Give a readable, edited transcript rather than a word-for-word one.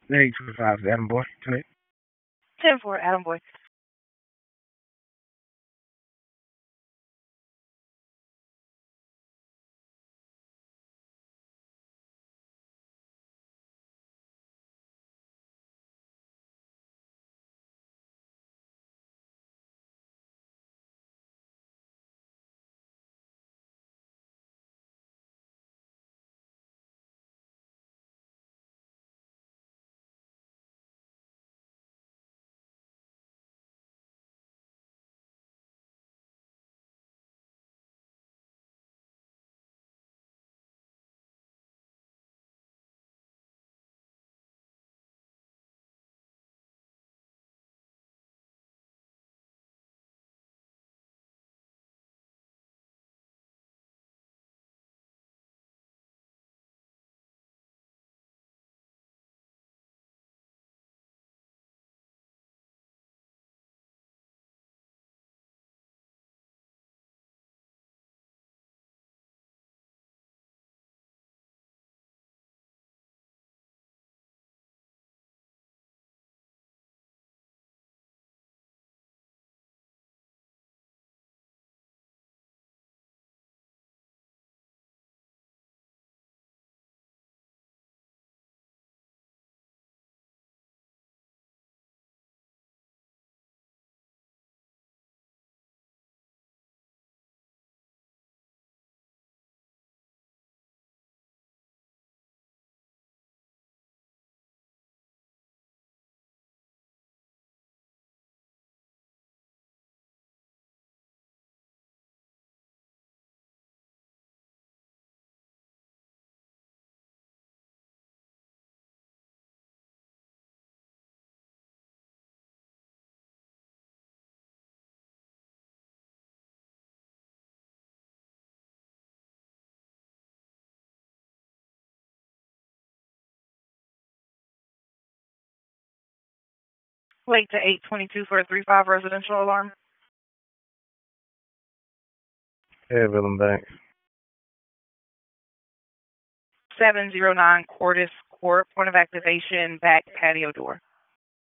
825 Adam Boy tonight. 10-4, Adam Boy. Lake to 822 for a 3-5 residential alarm. Advil and Banks. 709 Cordis Court, point of activation, back patio door.